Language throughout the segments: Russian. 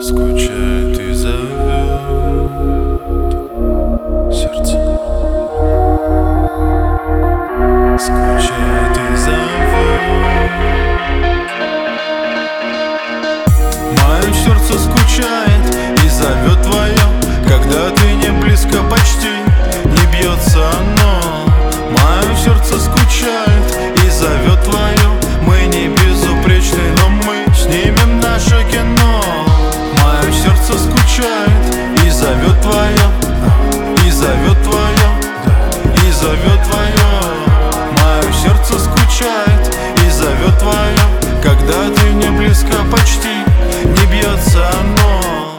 Скучает и зовет сердце. Скучает и зовет. Мое сердце скучает и зовет твое, когда ты не близко, почти не бьется оно. Мое сердце скучает и зовет твое. Мы не безупречны, но мы снимем наше кино. Мое сердце скучает и зовет твое, и зовет твое, и зовет твое. Мое сердце скучает и зовет твое, когда ты не близко, почти не бьется оно.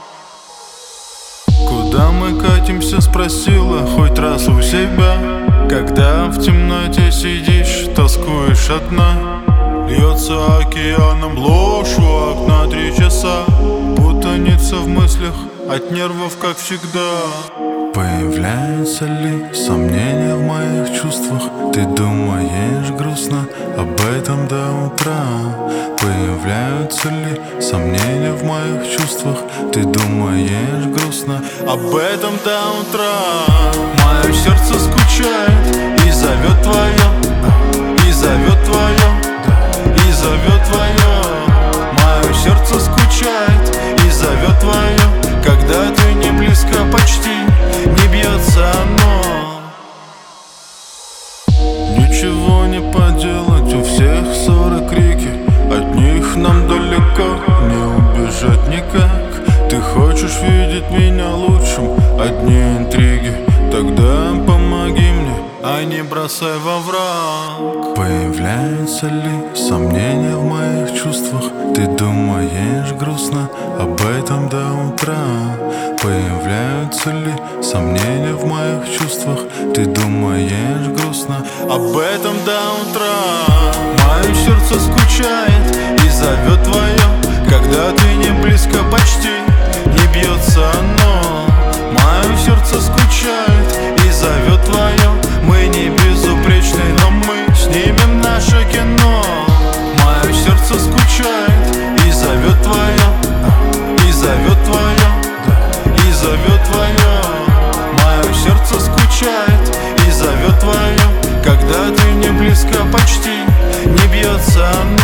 Куда мы катимся, спросила хоть раз у себя, когда в темноте сидишь, тоскуешь одна. Льется океаном ложь у окна 3 часа. Путаница в мыслях от нервов, как всегда. Появляются ли сомнения в моих чувствах? Ты думаешь грустно об этом до утра. Появляются ли сомнения в моих чувствах? Ты думаешь грустно об этом до утра. Мое сердце скучает и зовет твое, и зовет твое, и зовет твое. Мое сердце скучает и зовет твое, когда ты не близко, почти не бьется оно. Ничего не поделать, у всех ссоры, крики, от них нам далеко не убежать никак. Ты хочешь видеть меня лучшим, одни интриги, тогда помоги мне, а не бросай во враг. Появляются ли сомнения в моих чувствах? Ты думаешь грустно об этом до утра. Появляются ли сомнения в моих чувствах? Ты думаешь грустно об этом до утра. Мое сердце скучает и зовет твое, когда ты не близко, почти не бьется оно. Мое сердце скучает и зовет твое. Мы не безупречны, но мы снимем наше кино. Мое сердце скучает и зовет твое, и зовет твое, и зовет твое. Мое сердце скучает и зовет твое, когда ты не близко, почти не бьется оно.